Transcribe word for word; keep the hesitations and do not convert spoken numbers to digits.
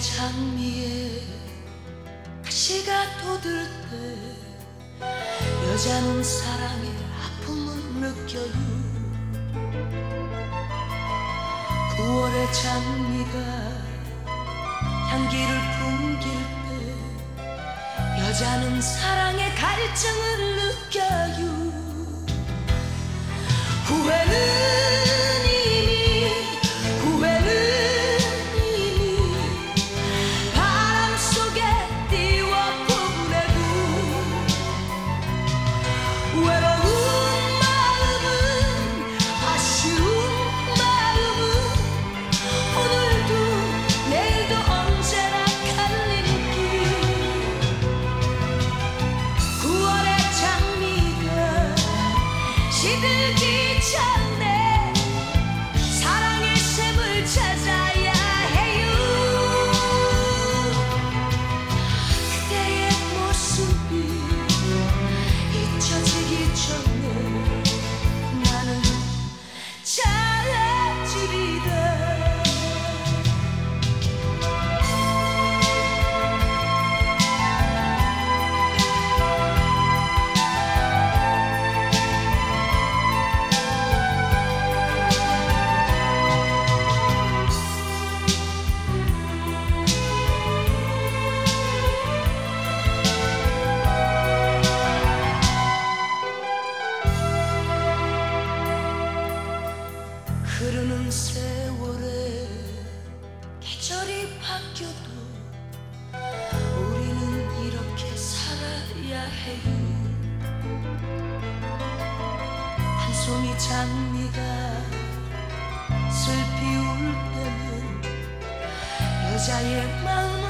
장미에 가시가 돋을 때 여자는 사랑의 아픔을 느껴요. 구월의 장미가 향기를 풍길 때 여자는 사랑의 갈증을 느껴요. 후회는 시들기 전에 사랑의 샘을 찾아야 해요. 그대의 모습이 잊혀지기 전에 나는 잘해주리라. 흐르는 세월에 계절이 바뀌어도 우리는 이렇게 살아야 해요. 한 송이 장미가 슬피 울 때는 여자의 마음